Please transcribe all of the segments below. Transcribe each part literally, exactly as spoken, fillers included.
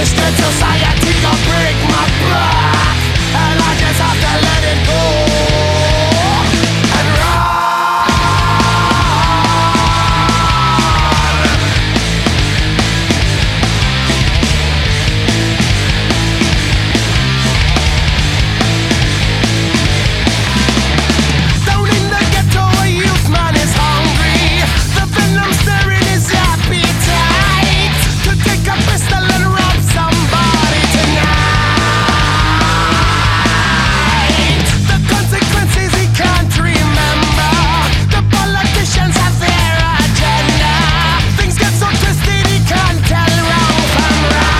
Good society gon' break my back, and I just have to let it go and run. Down in the ghetto, a youth man is hungry. The venom staring his appetite to take a pistol and rob somebody tonight. The consequences he can't remember. The politicians have their agenda. Things get so twisted he can't tell wrong from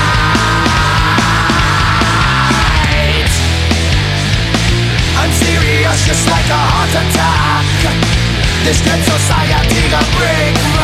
right. I'm serious, just like a heart attack. This good society gon' break my